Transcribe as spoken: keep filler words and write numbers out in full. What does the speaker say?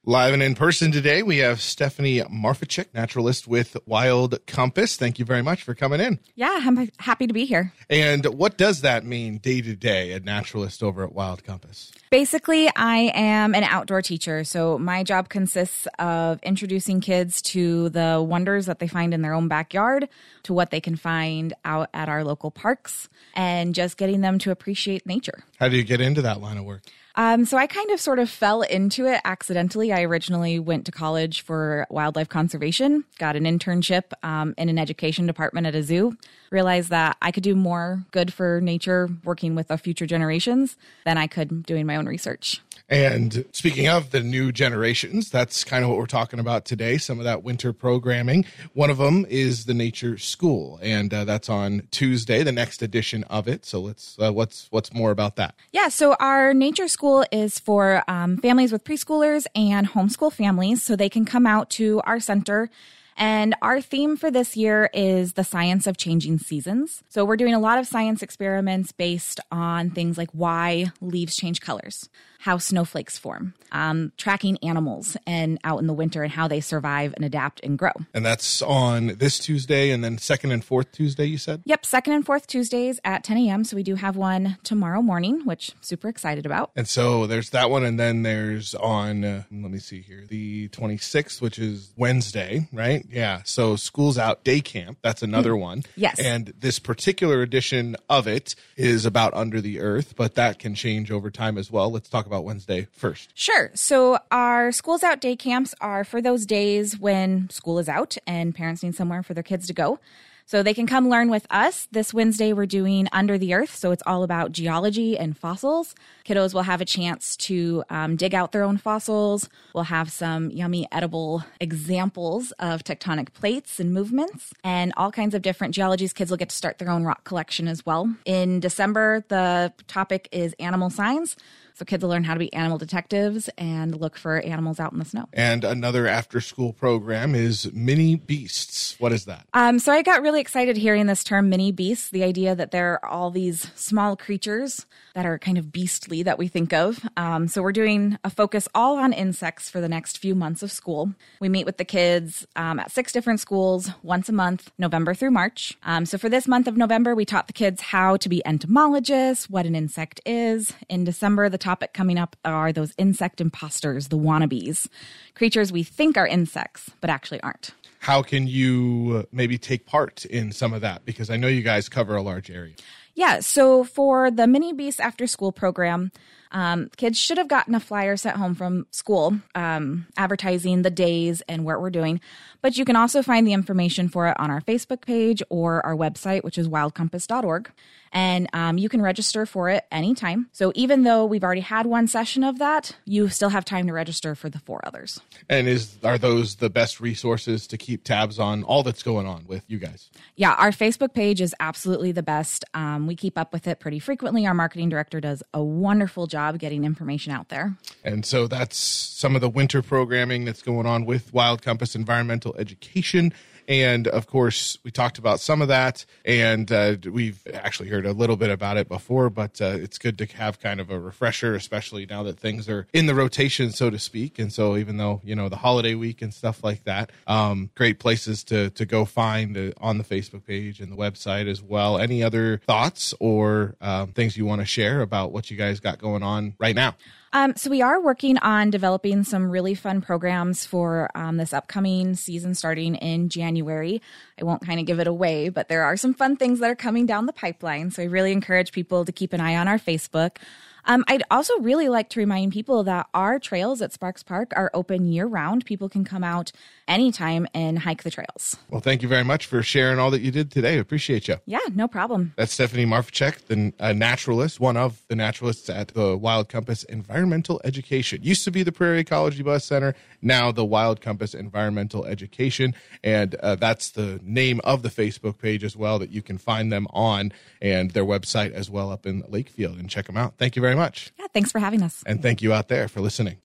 Live and in person today, we have Stephanie Marfacek, naturalist with Wild Compass. Thank you very much for coming in. Yeah, I'm happy to be here. And what does that mean day to day, a naturalist over at Wild Compass? Basically, I am an outdoor teacher, so my job consists of introducing kids to the wonders that they find in their own backyard, to what they can find out at our local parks, and just getting them to appreciate nature. How do you get into that line of work? Um, so I kind of sort of fell into it accidentally. I originally went to college for wildlife conservation, got an internship um, in an education department at a zoo, realized that I could do more good for nature working with the future generations than I could doing my own research. And speaking of the new generations, that's kind of what we're talking about today, some of that winter programming. One of them is the Nature School, and uh, that's on Tuesday, the next edition of it. So let's uh, what's what's more about that? Yeah, so our Nature School is for um, families with preschoolers and homeschool families, so they can come out to our center. And our theme for this year is the science of changing seasons. So we're doing a lot of science experiments based on things like why leaves change colors, how snowflakes form, um, tracking animals and out in the winter and how they survive and adapt and grow. And that's on this Tuesday and then second and fourth Tuesday, you said? Yep, second and fourth Tuesdays at ten a.m. So we do have one tomorrow morning, which I'm super excited about. And so there's that one. And then there's on, uh, let me see here, the twenty-sixth, which is Wednesday, right? Yeah. So School's Out Day Camp. That's another one. Yes. And this particular edition of it is about under the earth, but that can change over time as well. Let's talk about Wednesday first. Sure. So our School's Out Day Camps are for those days when school is out and parents need somewhere for their kids to go. So they can come learn with us. This Wednesday, we're doing Under the Earth. So it's all about geology and fossils. Kiddos will have a chance to um, dig out their own fossils. We'll have some yummy edible examples of tectonic plates and movements and all kinds of different geologies. Kids will get to start their own rock collection as well. In December, the topic is animal signs. So kids will learn how to be animal detectives and look for animals out in the snow. And another after-school program is Mini Beasts. What is that? Um, so I got really excited hearing this term, Mini Beasts, the idea that there are all these small creatures that are kind of beastly that we think of. Um, so we're doing a focus all on insects for the next few months of school. We meet with the kids um, at six different schools once a month, November through March. Um, so for this month of November, we taught the kids how to be entomologists, what an insect is. In December, the topic coming up are those insect imposters, the wannabes, creatures we think are insects, but actually aren't. How can you maybe take part in some of that? Because I know you guys cover a large area. Yeah, so for the Mini Beasts After School program, um, kids should have gotten a flyer sent home from school um, advertising the days and what we're doing. But you can also find the information for it on our Facebook page or our website, which is wild compass dot org. And um, you can register for it anytime. So even though we've already had one session of that, you still have time to register for the four others. And is are those the best resources to keep tabs on all that's going on with you guys? Yeah, our Facebook page is absolutely the best. Um, we keep up with it pretty frequently. Our marketing director does a wonderful job getting information out there. And so that's some of the winter programming that's going on with Wild Compass Environmental Education. And, of course, we talked about some of that, and uh, we've actually heard a little bit about it before, but uh, it's good to have kind of a refresher, especially now that things are in the rotation, so to speak. And so even though, you know, the holiday week and stuff like that, um, great places to, to go find uh, on the Facebook page and the website as well. Any other thoughts or um, things you want to share about what you guys got going on right now? Um, so we are working on developing some really fun programs for um, this upcoming season starting in January. I won't kind of give it away, but there are some fun things that are coming down the pipeline. So I really encourage people to keep an eye on our Facebook. Um, I'd also really like to remind people that our trails at Sparks Park are open year-round. People can come out anytime and hike the trails. Well, thank you very much for sharing all that you did today. Appreciate you. Yeah, no problem. That's Stephanie Marfacek, the uh, naturalist, one of the naturalists at the Wild Compass Environmental Education. Used to be the Prairie Ecology Bus Center, now the Wild Compass Environmental Education. And uh, that's the name of the Facebook page as well that you can find them on, and their website as well up in Lakefield, and check them out. Thank you very much. Yeah, thanks for having us. And thank you out there for listening.